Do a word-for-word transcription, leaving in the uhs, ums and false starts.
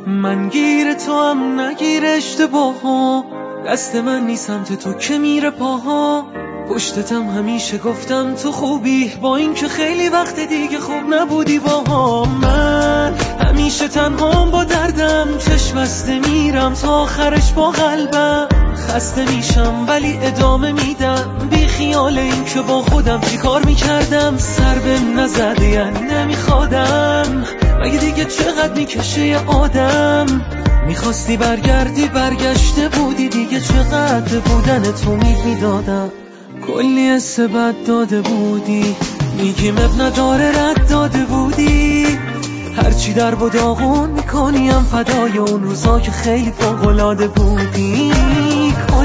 من گیر تو هم نگیر اشتباه ها، دست من نیست سمت تو که میره پاها. پشتتم همیشه گفتم تو خوبی، با این که خیلی وقت دیگه خوب نبودی باها. من همیشه تنهام با دردم، چشم بسته میرم تا آخرش با قلبم. خسته میشم ولی ادامه میدم، بی خیال این که با خودم چی کار میکردم. سر به نزده یعنی نمیخوادم، مگه دیگه چقدر میکشه یه آدم. میخواستی برگردی برگشته بودی دیگه، چقدر بودن تو امید میدادم. کلی حس بد داده بودی، میگیم اب نداره رد داده بودی. هرچی در و داغون میکنیم فدای اون روزا که خیلی فوق‌العاده بودی.